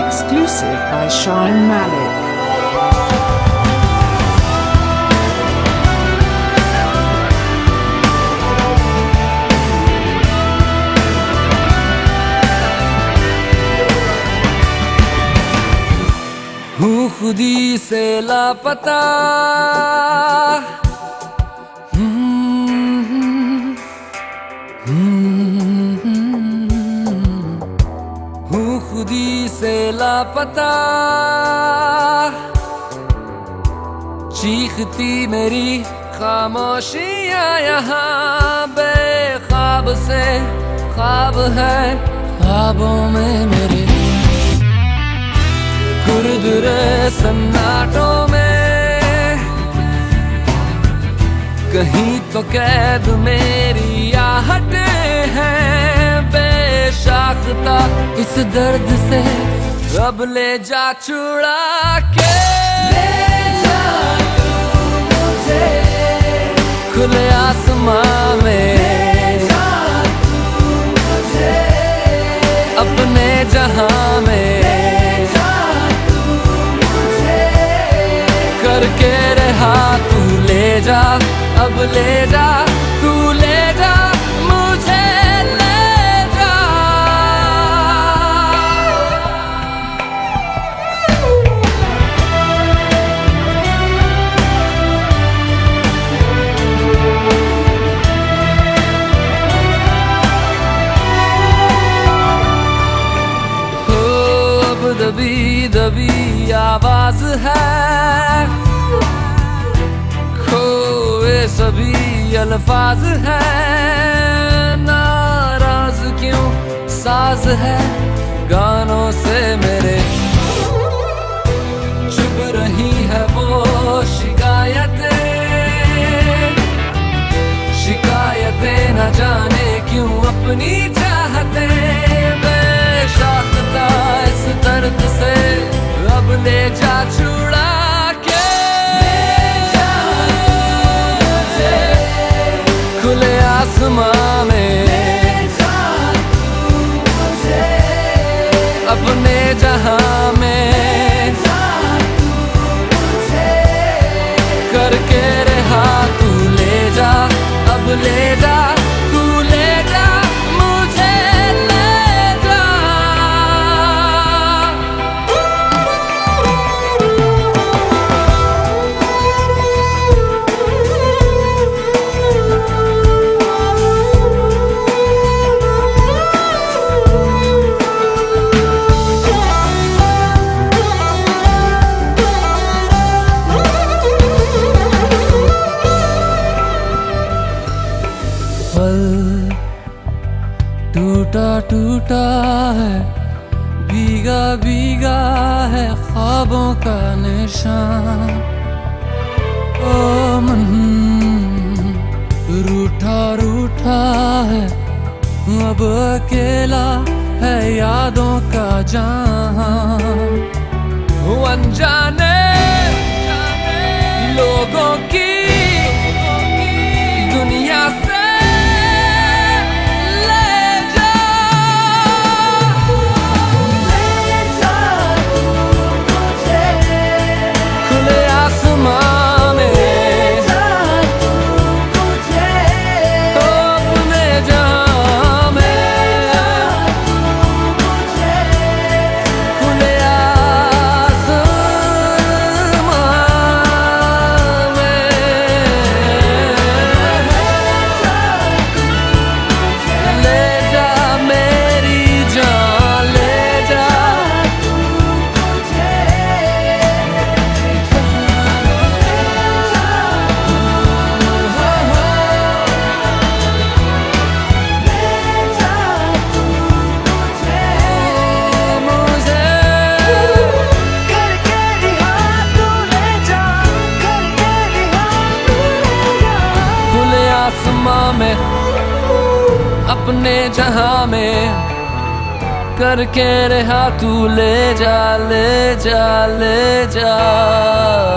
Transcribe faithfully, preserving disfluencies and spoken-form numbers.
Exclusive by Shine Malik. हूँ खुदी से लापता, हूँ खुदी से लापता, चीखती मेरी खामोशियाँ यहाँ बेख्वाब से ख्वाब है ख्वाबों में मेरे, खुरदुरे सन्नाटों में कहीं तो कैद मेरी आहटें हैं बेशाख्ता इस दर्द से अब ले जा छुड़ा के, ले जा तू मुझे खुले आसमां में, ले जा तू मुझे अपने जहां में, करके रहा तू ले जा, अब ले जा तू ले जा मुझे ले जा। हो अब दबी दबी आवाज है, खोए सभी अल्फाज हैं, नाराज क्यों साज है गानों से मेरे, चुप रही है वो शिकायतें, शिकायतें न जाने क्यों अपनी चाहते, बेशाख्ता इस दर्द से अब ले जा छुड़ा खुले आसमां में, ले जा तू मुझे अपने जहां में, ले जा तू मुझे करके रहा तू ले जा, अब ले जा तू ले जा मुझे ले जा। टूटा टूटा है भीगा भीगा है ख्वाबों का निशान, ओ मन रूठा रूठा है अब अकेला है यादों का जहां, अनजाने लोगों की दुनिया से में अपने जहां में करके रहा तू ले जा ले जा ले जा।